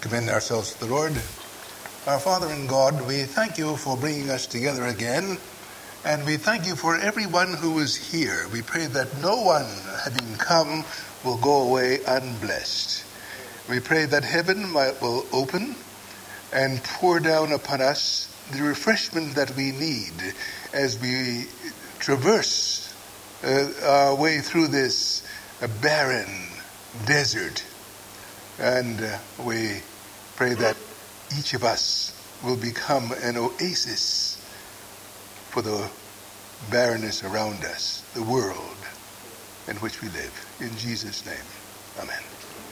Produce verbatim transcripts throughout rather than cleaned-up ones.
Commend ourselves to the Lord. Our Father in God, we thank you for bringing us together again, and we thank you for everyone who is here. We pray that no one, having come, will go away unblessed. We pray that heaven might, will open and pour down upon us the refreshment that we need as we traverse uh, our way through this uh, barren desert. And uh, we pray that each of us will become an oasis for the barrenness around us, the world in which we live. In Jesus' name, amen.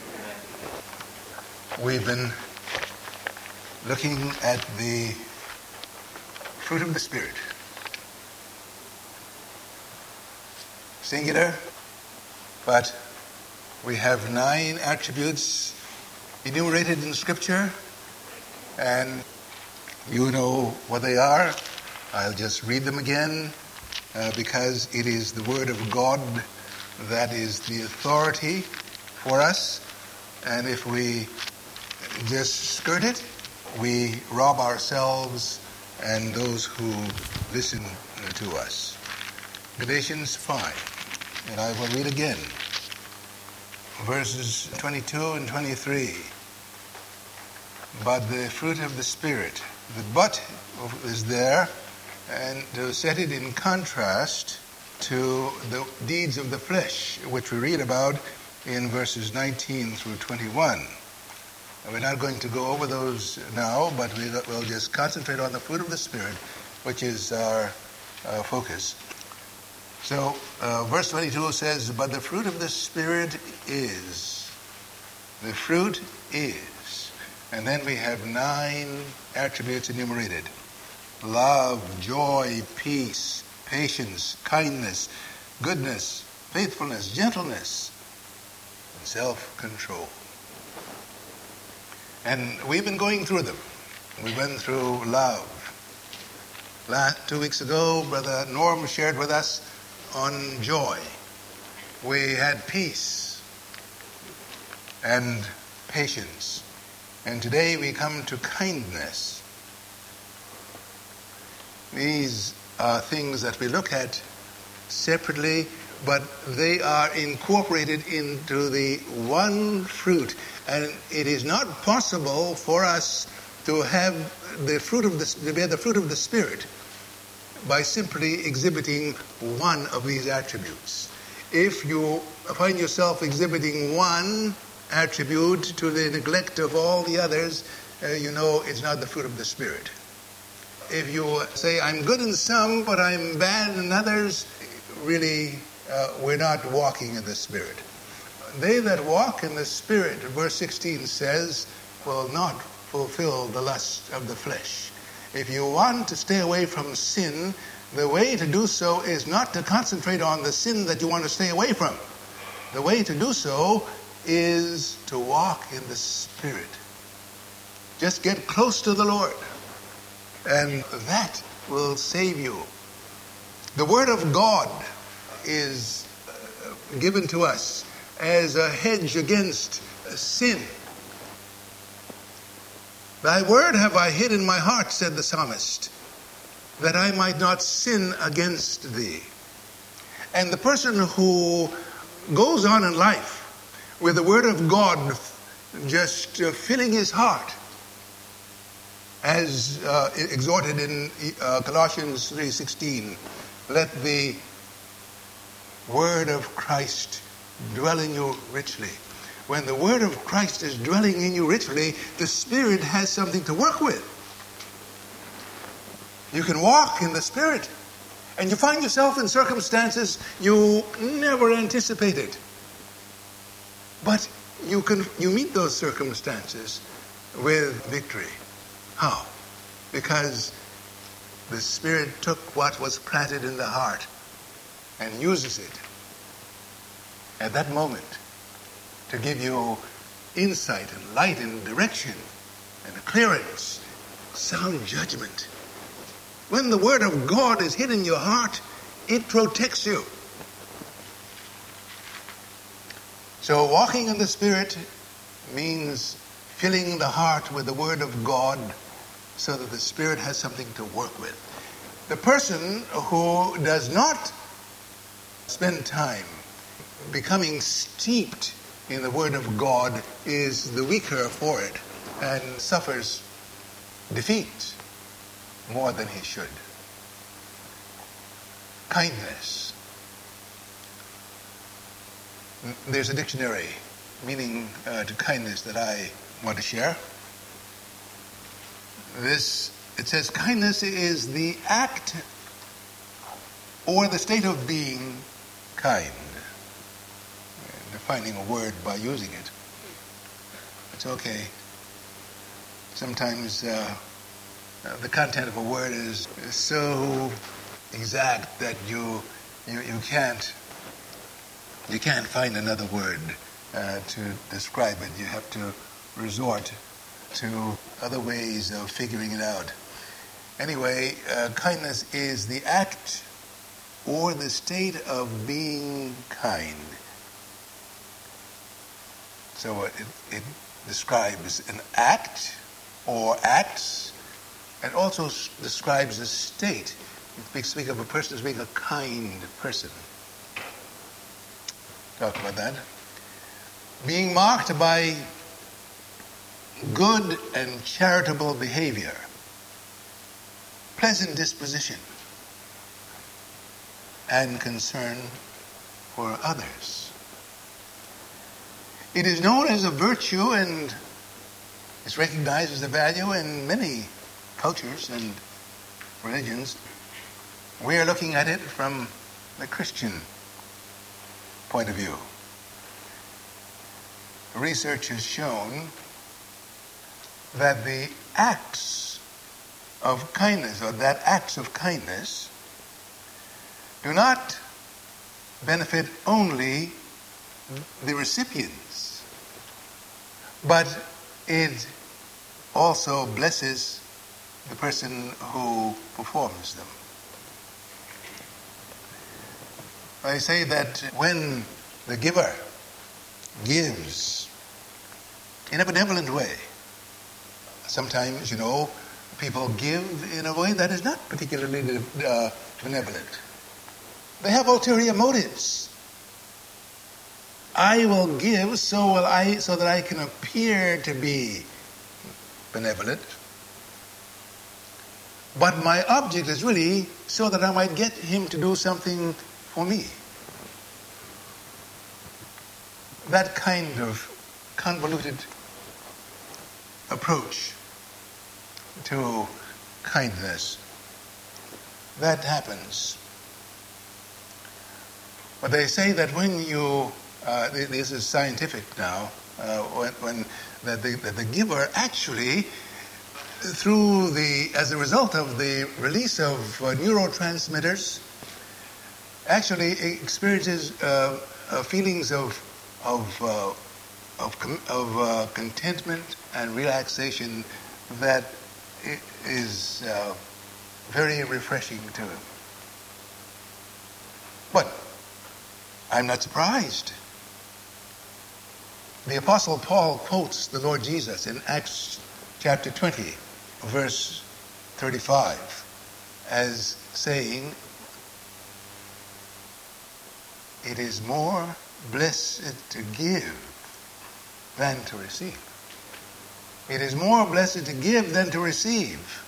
We've been looking at the fruit of the Spirit. Singular, but we have nine attributes enumerated in Scripture, and you know what they are. I'll just read them again uh, because it is the Word of God that is the authority for us, and if we just skirt it, we rob ourselves and those who listen to us. Galatians five, and I will read again. Verses twenty-two and twenty-three. But the fruit of the Spirit, the but is there, and to set it in contrast to the deeds of the flesh, which we read about in verses nineteen through twenty-one. We're not going to go over those now, but we'll just concentrate on the fruit of the Spirit, which is our uh, focus. So, uh, verse twenty-two says, but the fruit of the Spirit is. The fruit is. And then we have nine attributes enumerated. Love, joy, peace, patience, kindness, goodness, faithfulness, gentleness, and self-control. And we've been going through them. We went through love. Last, two weeks ago, Brother Norm shared with us on joy. We had peace and patience. And today we come to kindness. These are things that we look at separately, but they are incorporated into the one fruit. And it is not possible for us to have the fruit of the, to bear the fruit of the Spirit by simply exhibiting one of these attributes. If you find yourself exhibiting one attribute to the neglect of all the others, uh, you know it's not the fruit of the Spirit. If you say, I'm good in some, but I'm bad in others, really, uh, we're not walking in the Spirit. They that walk in the Spirit, verse sixteen says, will not fulfill the lust of the flesh. If you want to stay away from sin, the way to do so is not to concentrate on the sin that you want to stay away from. The way to do so is to walk in the Spirit. Just get close to the Lord, and that will save you. The Word of God is given to us as a hedge against sin. Thy word have I hid in my heart, said the psalmist, that I might not sin against thee. And the person who goes on in life with the word of God just uh, filling his heart, as uh, exhorted in uh, Colossians three sixteen, let the word of Christ dwell in you richly. When the word of Christ is dwelling in you richly, the Spirit has something to work with. You can walk in the Spirit, and you find yourself in circumstances you never anticipated. But you can you meet those circumstances with victory. How? Because the Spirit took what was planted in the heart and uses it at that moment to give you insight and light and direction and clearance, sound judgment. When the Word of God is hid in your heart, it protects you. So walking in the Spirit means filling the heart with the Word of God so that the Spirit has something to work with. The person who does not spend time becoming steeped in the Word of God is the weaker for it and suffers defeat more than he should. Kindness. There's a dictionary meaning uh, to kindness that I want to share. This, it says, kindness is the act or the state of being kind. Defining a word by using it. It's okay. Sometimes uh, uh, the content of a word is, is so exact that you, you you can't you can't find another word uh, to describe it. You have to resort to other ways of figuring it out. Anyway, uh, kindness is the act or the state of being kind. So it, it describes an act or acts, and also s- describes a state. We speak of a person as being a kind person. Talk about that. Being marked by good and charitable behavior, pleasant disposition, and concern for others. It is known as a virtue and is recognized as a value in many cultures and religions. We are looking at it from the Christian point of view. Research has shown that the acts of kindness, or that acts of kindness, do not benefit only the recipients, but it also blesses the person who performs them. I say that when the giver gives in a benevolent way, sometimes, you know, people give in a way that is not particularly uh, benevolent. They have ulterior motives. I will give so will I, so that I can appear to be benevolent. But my object is really so that I might get him to do something for me. That kind of convoluted approach to kindness, that happens. But they say that when you, uh, this is scientific now, uh, when, when that the, that the giver actually, through the, as a result of the release of uh, neurotransmitters, actually experiences uh, uh, feelings of of uh, of, com- of uh, contentment and relaxation that is uh, very refreshing to him. But I'm not surprised. The Apostle Paul quotes the Lord Jesus in Acts chapter twenty, verse thirty-five, as saying, "It is more blessed to give than to receive." It is more blessed to give than to receive.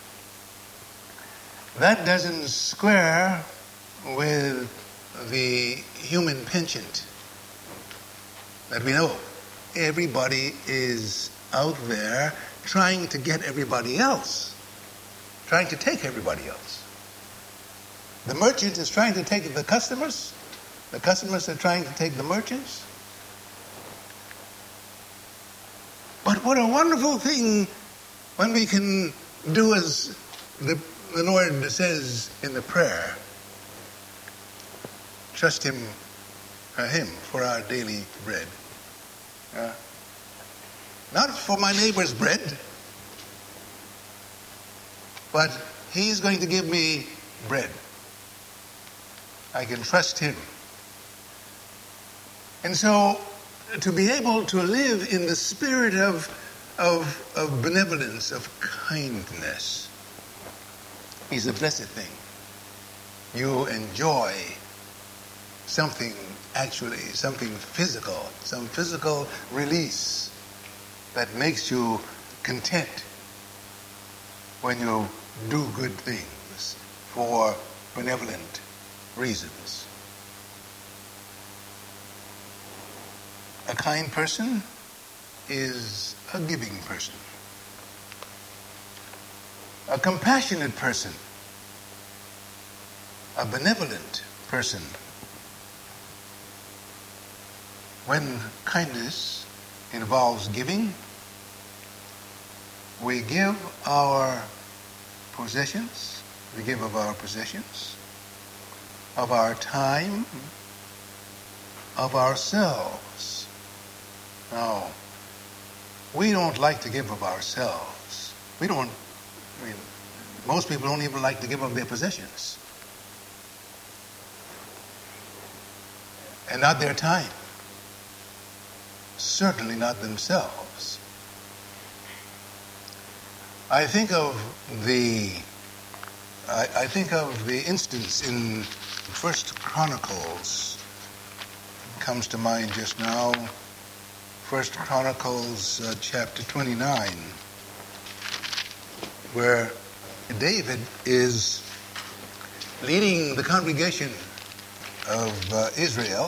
That doesn't square with the human penchant that we know. Everybody is out there trying to get everybody else, trying to take everybody else. The merchant is trying to take the customers. The customers are trying to take the merchants. But what a wonderful thing when we can do as the, the Lord says in the prayer, trust him, uh, him for our daily bread. Uh, not for my neighbor's bread, but he's going to give me bread. I can trust him. And so, to be able to live in the spirit of, of, of benevolence, of kindness, is a blessed thing. You enjoy something, actually, something physical, some physical release that makes you content when you do good things for benevolent reasons. A kind person is a giving person. A compassionate person, a benevolent person. When kindness involves giving, we give our possessions, we give of our possessions, of our time, of ourselves. Now, we don't like to give of ourselves. We don't, I mean, most people don't even like to give of their possessions. And not their time. Certainly not themselves. I think of the I, I think of the instance in First Chronicles. Comes to mind just now. First Chronicles uh, chapter twenty-nine, where David is leading the congregation of uh, Israel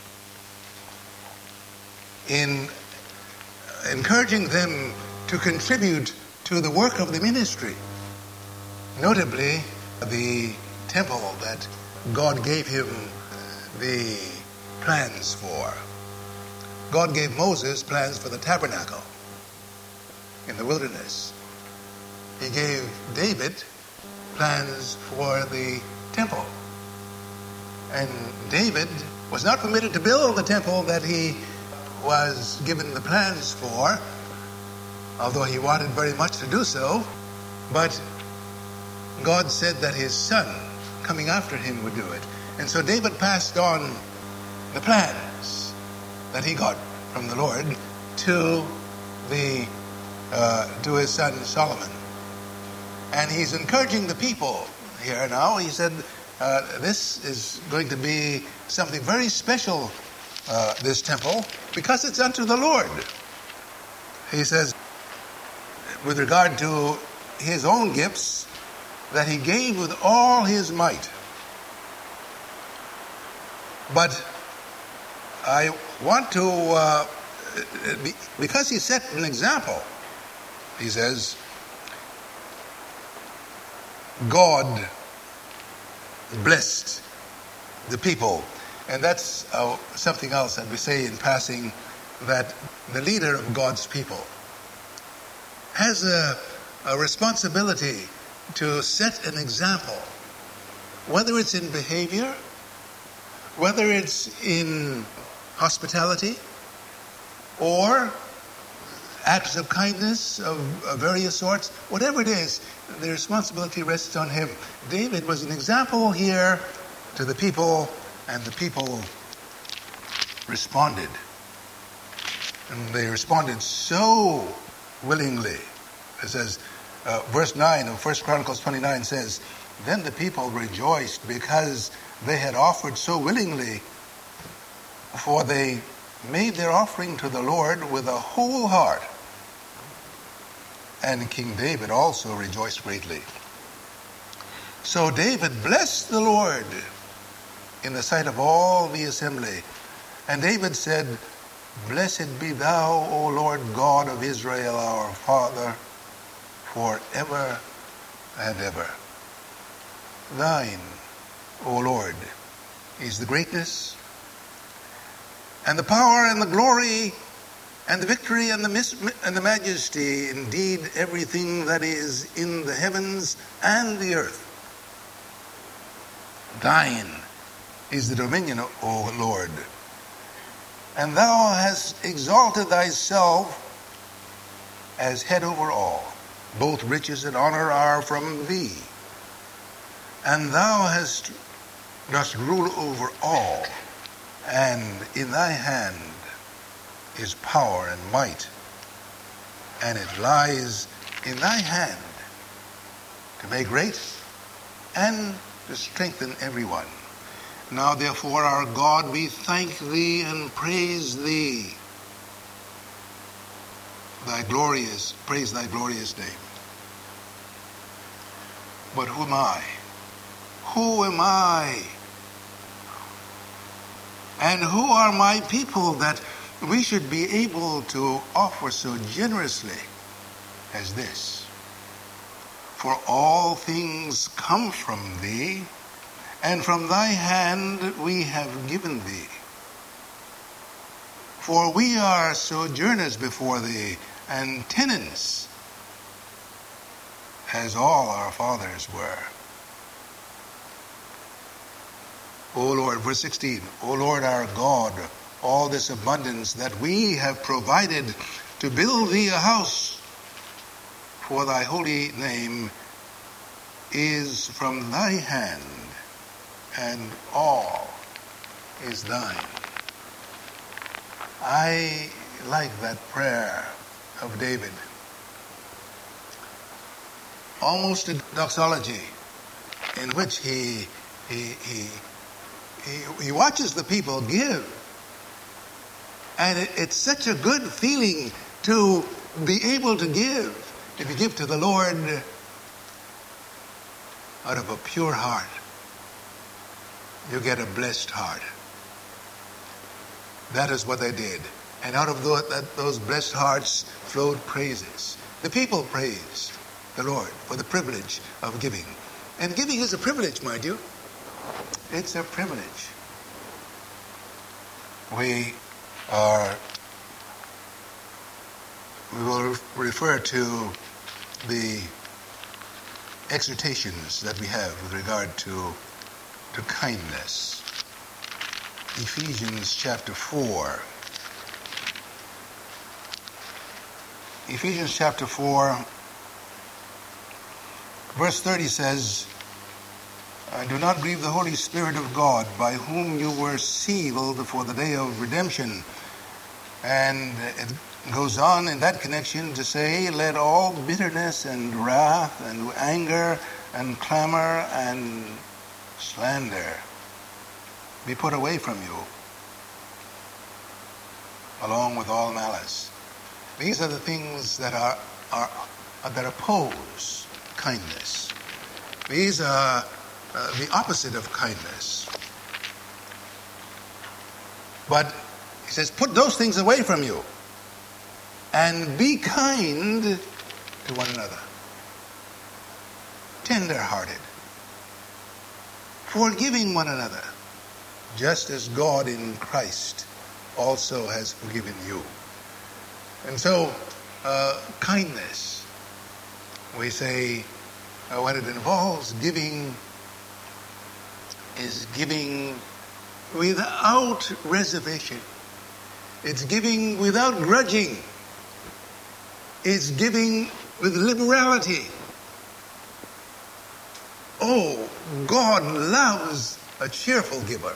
in encouraging them to contribute to the work of the ministry, notably the temple that God gave him the plans for. God gave Moses plans for the tabernacle in the wilderness. He gave David plans for the temple. And David was not permitted to build the temple that he was given the plans for, although he wanted very much to do so. But God said that his son coming after him would do it. And so David passed on the plans that he got from the Lord to the uh, to his son Solomon. And he's encouraging the people here now. He said, uh, this is going to be something very special, uh, this temple, because it's unto the Lord. He says, with regard to his own gifts, that he gave with all his might. But I want to, uh, because he set an example, he says, God blessed the people. And that's uh, something else that we say in passing, that the leader of God's people has a, a responsibility to set an example, whether it's in behavior, whether it's in hospitality, or acts of kindness of, of various sorts, whatever it is, the responsibility rests on him. David was an example here to the people, and the people responded. And they responded so willingly. It says, uh, verse nine of First Chronicles twenty-nine says, then the people rejoiced because they had offered so willingly, for they made their offering to the Lord with a whole heart. And King David also rejoiced greatly. So David blessed the Lord in the sight of all the assembly. And David said, blessed be thou, O Lord God of Israel, our Father, forever and ever. Thine, O Lord, is the greatness and the power and the glory and the victory and the mis- and the majesty, indeed everything that is in the heavens and the earth. Thine is the dominion, O Lord, and thou hast exalted thyself as head over all. Both riches and honor are from thee, and thou hast dost rule over all, and in thy hand is power and might and it lies in thy hand to make great and to strengthen everyone. Now therefore, our God, we thank thee and praise thee. Thy glorious, praise thy glorious name. But who am I? Who am I? And who are my people that we should be able to offer so generously as this? For all things come from thee, and from thy hand we have given thee. For we are sojourners before thee, and tenants, as all our fathers were. O Lord, verse sixteen, O Lord our God, all this abundance that we have provided to build thee a house for thy holy name is from thy hand, and all is thine. I like that prayer of David. Almost a doxology in which he he he he, he watches the people give. And it, it's such a good feeling to be able to give. If you give to the Lord out of a pure heart, you get a blessed heart. That is what they did. And out of those, that, those blessed hearts flowed praises. The people praised the Lord for the privilege of giving. And giving is a privilege, mind you. It's a privilege. We are, we will refer to the exhortations that we have with regard to, to kindness. Ephesians chapter four. Ephesians chapter four, verse thirty says, do not grieve the Holy Spirit of God, by whom you were sealed for the day of redemption. And it goes on in that connection to say, let all bitterness and wrath and anger and clamor and slander be put away from you, along with all malice. These are the things that are, are that oppose kindness. These are uh, the opposite of kindness. But he says, put those things away from you and be kind to one another, tender-hearted, forgiving one another, just as God in Christ also has forgiven you. And so, uh, kindness, we say, uh, when it involves giving, is giving without reservation. It's giving without grudging. It's giving with liberality. Oh, God loves a cheerful giver.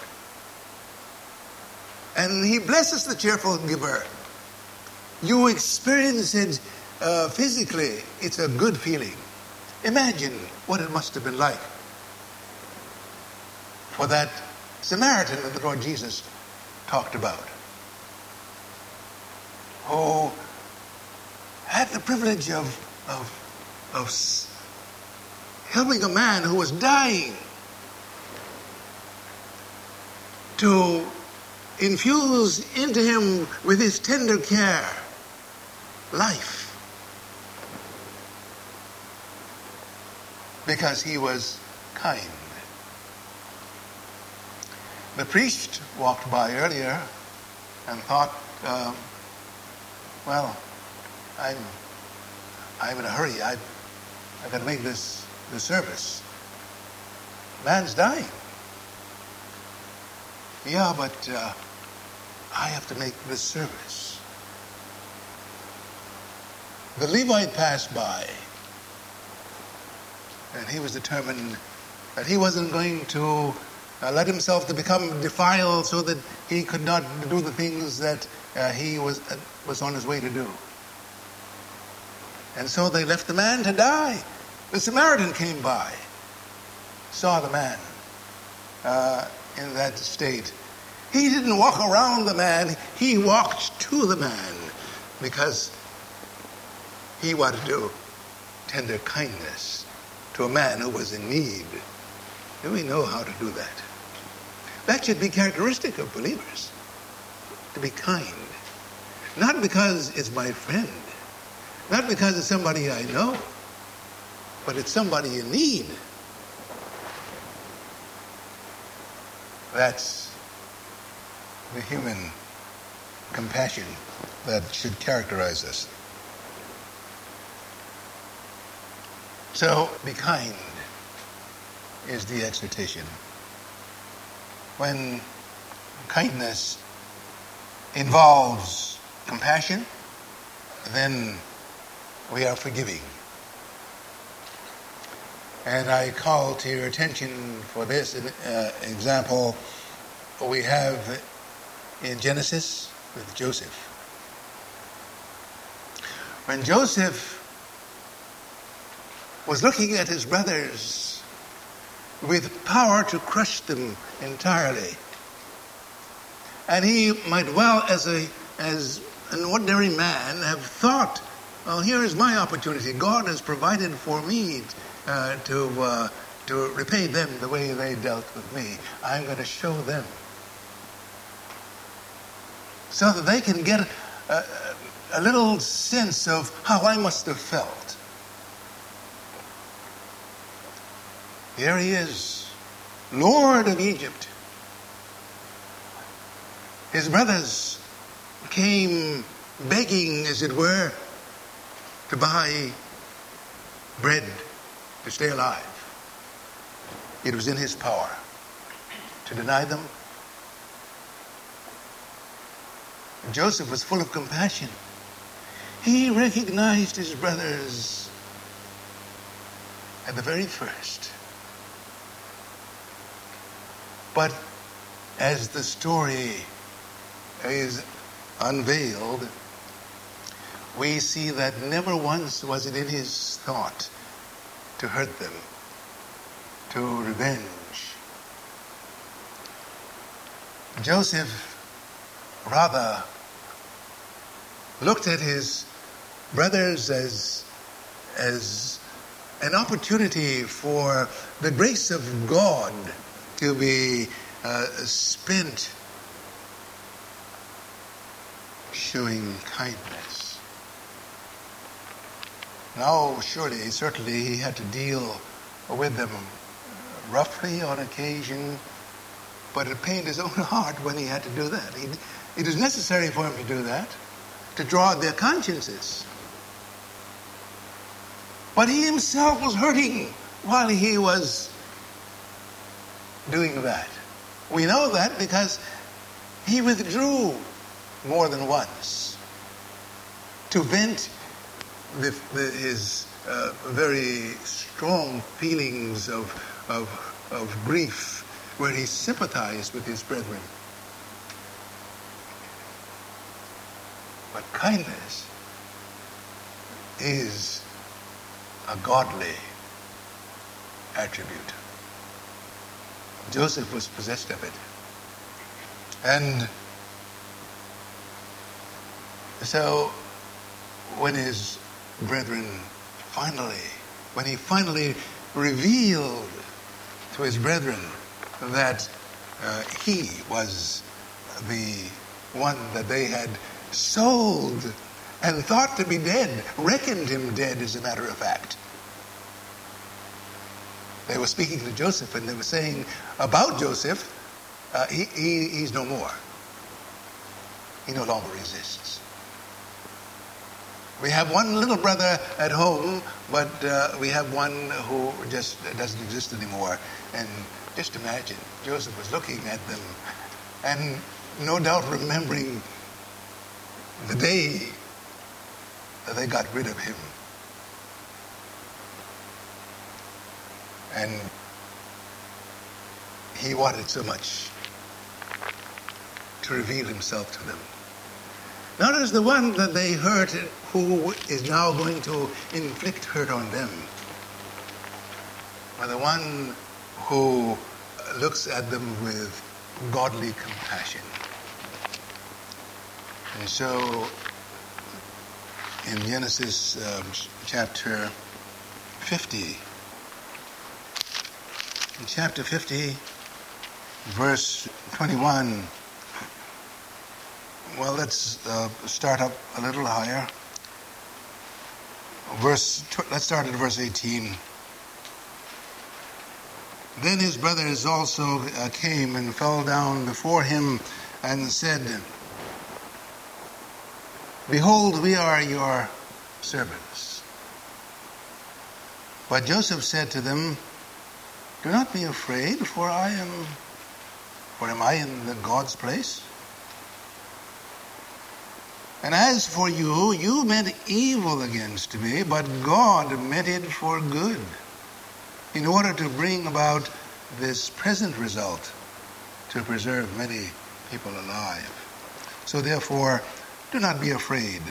And he blesses the cheerful giver. You experience it uh, physically. It's a good feeling. Imagine what it must have been like for that Samaritan that the Lord Jesus talked about, who had the privilege of, of, of helping a man who was dying, to infuse into him with his tender care life, because he was kind. The priest walked by earlier and thought, uh, well, I'm, I'm in a hurry. I, I've got to make this, this service. Man's dying. Yeah, but uh, I have to make this service. The Levite passed by, and he was determined that he wasn't going to uh, let himself to become defiled so that he could not do the things that uh, he was uh, was on his way to do. And so they left the man to die. The Samaritan came by, saw the man uh, in that state. He didn't walk around the man, he walked to the man because he wanted to do tender kindness to a man who was in need. Do we know how to do that? That should be characteristic of believers, to be kind. Not because it's my friend, not because it's somebody I know, but it's somebody in need. That's the human compassion that should characterize us. So, be kind is the exhortation. When kindness involves compassion, then we are forgiving. And I call to your attention for this uh, example we have in Genesis with Joseph. When Joseph was looking at his brothers with power to crush them entirely, and he might well, as a as an ordinary man, have thought, "Oh, here is my opportunity. God has provided for me uh, to uh, to repay them the way they dealt with me. I'm going to show them, so that they can get a, a little sense of how I must have felt." Here he is, Lord of Egypt. His brothers came begging, as it were, to buy bread to stay alive. It was in his power to deny them. Joseph was full of compassion. He recognized his brothers at the very first. But as the story is unveiled, we see that never once was it in his thought to hurt them, to revenge. Joseph rather looked at his brothers as, as an opportunity for the grace of God to be uh, spent showing kindness. Now, surely, certainly, he had to deal with them roughly on occasion, but it pained his own heart when he had to do that. He, it was necessary for him to do that, to draw their consciences. But he himself was hurting while he was doing that. We know that because he withdrew more than once to vent the, the, his uh, very strong feelings of, of, of grief, where he sympathized with his brethren. But kindness is a godly attribute. Joseph was possessed of it. And so when his brethren finally, when he finally revealed to his brethren that uh, he was the one that they had sold and thought to be dead, reckoned him dead, as a matter of fact. They were speaking to Joseph, and they were saying about Joseph, uh, he, he, he's no more. He no longer exists. We have one little brother at home, but uh, we have one who just doesn't exist anymore. And just imagine, Joseph was looking at them and no doubt remembering the day that they got rid of him. And he wanted so much to reveal himself to them. not as the one that they hurt who is now going to inflict hurt on them, but the one who looks at them with godly compassion. And so in Genesis um, chapter fifty, in chapter fifty, verse twenty-one, well, let's uh, start up a little higher. Verse, let's start at verse eighteen. Then his brothers also uh, came and fell down before him and said, Behold, we are your servants. But Joseph said to them, Do not be afraid, for I am, for am I in the God's place? And as for you, you meant evil against me, but God meant it for good, in order to bring about this present result, to preserve many people alive. So therefore, do not be afraid.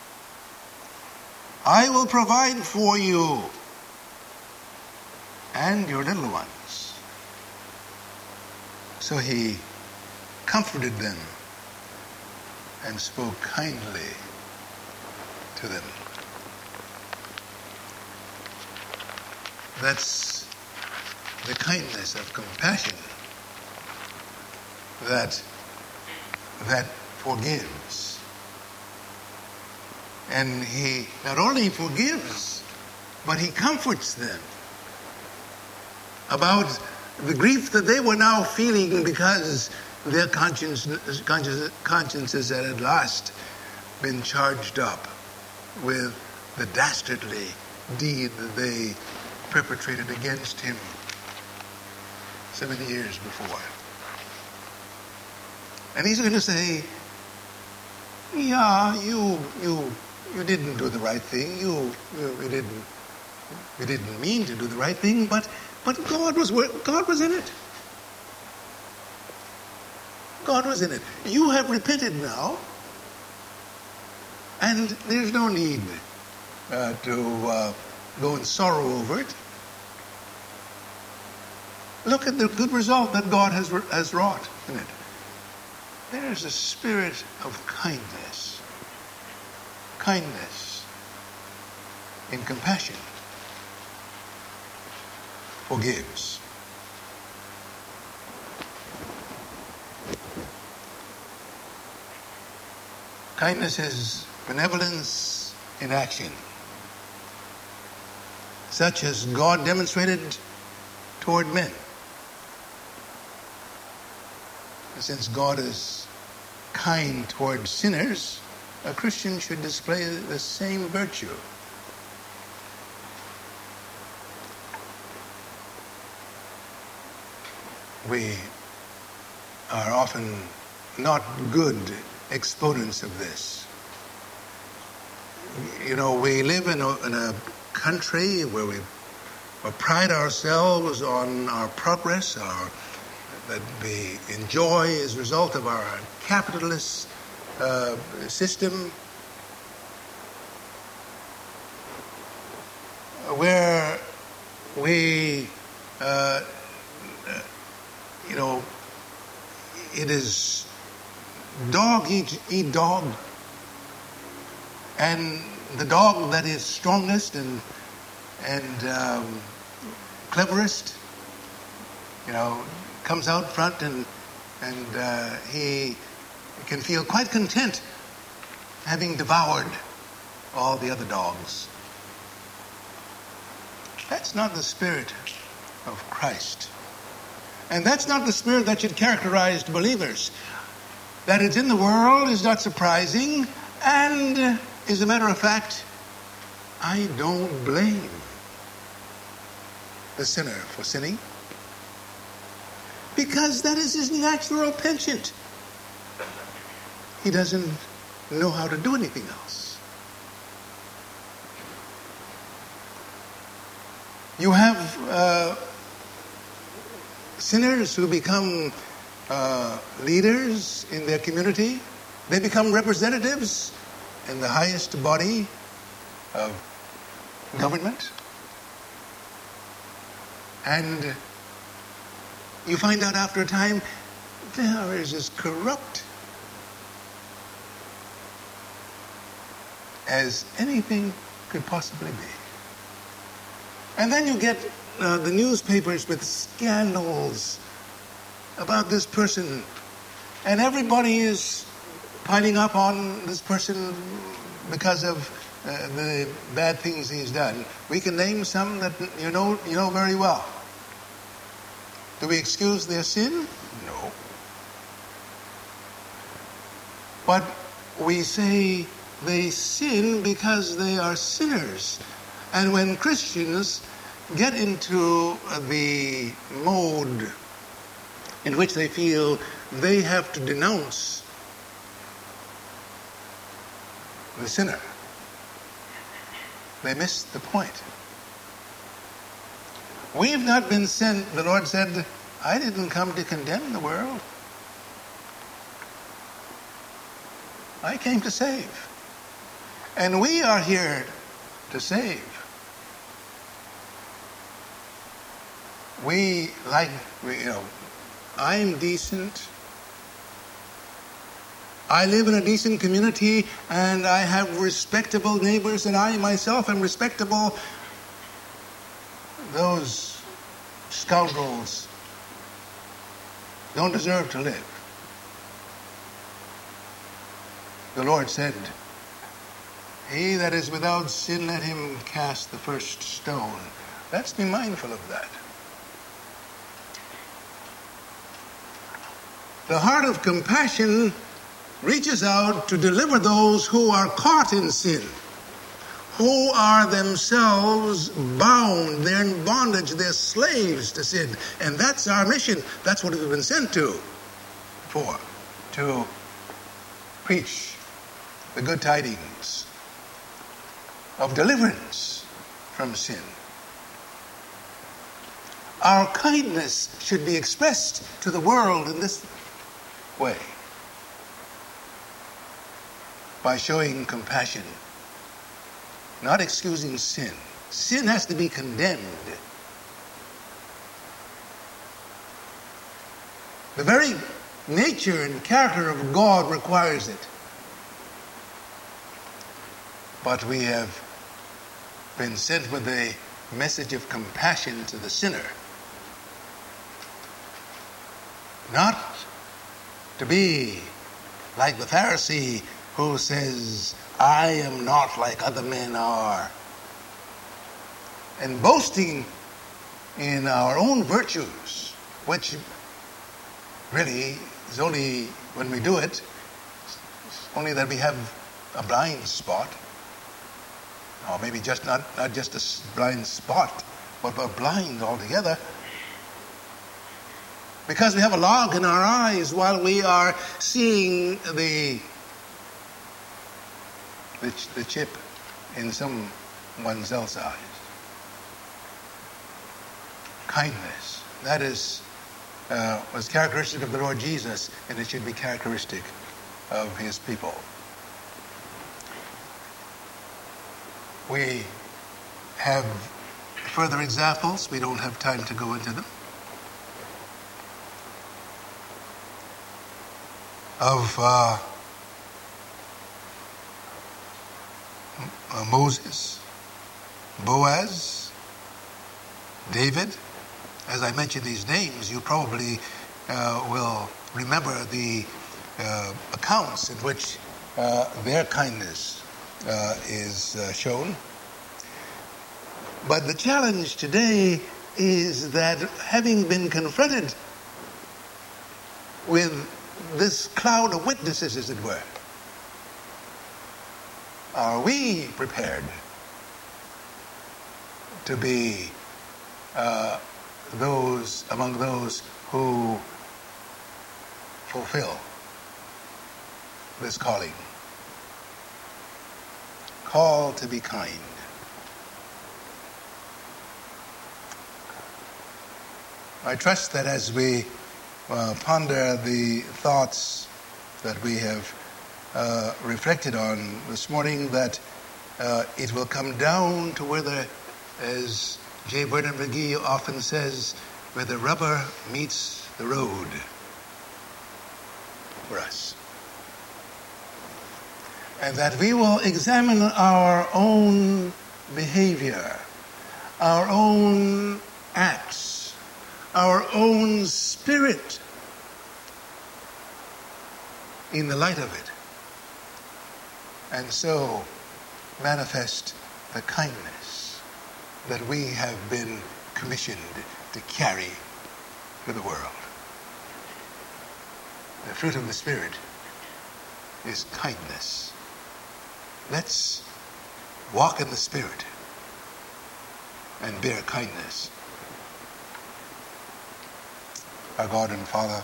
I will provide for you and your little ones. So he comforted them and spoke kindly to them. That's the kindness of compassion that that forgives. And he not only forgives, but he comforts them about the grief that they were now feeling because their conscience, conscience, consciences had at last been charged up with the dastardly deed that they perpetrated against him seventy years before. And he's going to say, yeah, you you you didn't do the right thing. You you, you didn't you didn't mean to do the right thing, but but God was God was in it. God was in it. You have repented now, and there's no need uh, to uh, go in sorrow over it. Look at the good result that God has has wrought in it. There's a spirit of kindness, kindness in compassion, forgives. Kindness is benevolence in action, such as God demonstrated toward men. Since God is kind toward sinners, a Christian should display the same virtue. We are often not good exponents of this. You know, we live in a, in a country where we pride ourselves on our progress, our that we enjoy as a result of our capitalist uh, system, where we, uh, you know, it is dog eat, eat dog, and the dog that is strongest and and um, cleverest, you know, comes out front, and and uh, he can feel quite content having devoured all the other dogs. That's not the spirit of Christ. And that's not the spirit that should characterize believers. That it's in the world is not surprising, and as a matter of fact, I don't blame the sinner for sinning, because that is his natural penchant. He doesn't know how to do anything else. You have uh, sinners who become uh, leaders in their community, They become representatives in the highest body of government. And you find out after a time, they are as corrupt as anything could possibly be. And then you get uh, the newspapers with scandals about this person, and everybody is piling up on this person because of uh, the bad things he's done. We can name some that you know you know very well. Do we excuse their sin? No. But we say they sin because they are sinners. And when Christians get into the mode in which they feel they have to denounce the sinner, they miss the point. We've not been sent, the Lord said, I didn't come to condemn the world. I came to save. And we are here to save. We, like, we, you know, I'm decent. I live in a decent community, and I have respectable neighbors, and I myself am respectable. Those scoundrels don't deserve to live. The Lord said, he that is without sin, let him cast the first stone. Let's be mindful of that. The heart of compassion reaches out to deliver those who are caught in sin, who are themselves bound. They're in bondage. They're slaves to sin. And that's our mission. That's what we've been sent to for, to preach the good tidings of deliverance from sin. Our kindness should be expressed to the world in this way, by showing compassion, not excusing sin. Sin has to be condemned. The very nature and character of God requires it. But we have been sent with a message of compassion to the sinner. Not to be like the Pharisee who says, I am not like other men are. And boasting in our own virtues, which really is only when we do it, only that we have a blind spot. Or maybe just not, not just a blind spot, but we're blind altogether. Because we have a log in our eyes while we are seeing the, the, the chip in someone else's eyes. Kindness. That is uh, was characteristic of the Lord Jesus, and it should be characteristic of his people. We have further examples. We don't have time to go into them. Of uh, uh, Moses, Boaz, David. As I mention these names, you probably uh, will remember the uh, accounts in which uh, their kindness uh, is uh, shown. But the challenge today is that having been confronted with this cloud of witnesses, as it were, are we prepared to be uh, those among those who fulfill this calling? Call to be kind. I trust that as we uh, ponder the thoughts that we have uh, reflected on this morning, that uh, it will come down to where the, as J. Vernon McGee often says, where the rubber meets the road for us. And that we will examine our own behavior, our own acts, our own spirit in the light of it, and so manifest the kindness that we have been commissioned to carry to the world. The fruit of the Spirit is kindness. Let's walk in the Spirit and bear kindness. Our God and Father,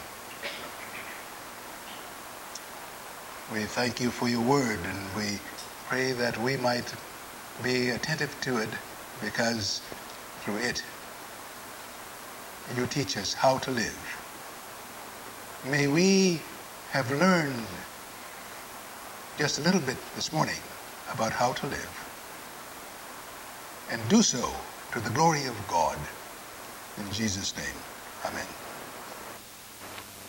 we thank you for your word, and we pray that we might be attentive to it, because through it you teach us how to live. May we have learned just a little bit this morning about how to live, and do so to the glory of God. In Jesus' name, amen.